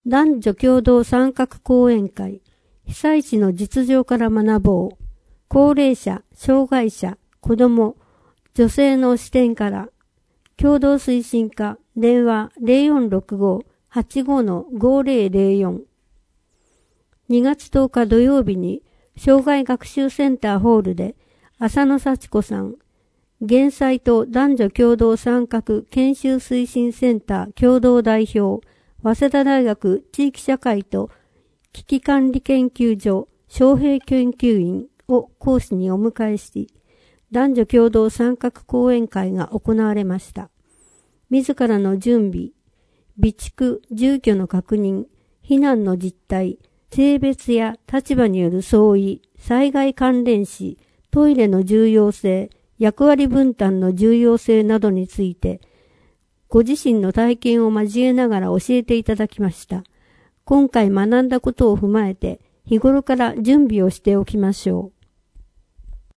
男女共同参画講演会、被災地の実情から学ぼう。高齢者、障害者、子ども、女性の視点から、共同推進課、電話 0465-85-5004。2月10日土曜日に、障害学習センターホールで、浅野幸子さん、減災と男女共同参画研修推進センター共同代表、早稲田大学地域社会と危機管理研究所招聘研究員を講師にお迎えし、男女共同参画講演会が行われました。自らの準備、備蓄、住居の確認、避難の実態、性別や立場による相違、災害関連死、トイレの重要性、役割分担の重要性などについて、ご自身の体験を交えながら教えていただきました。今回学んだことを踏まえて、日頃から準備をしておきましょう。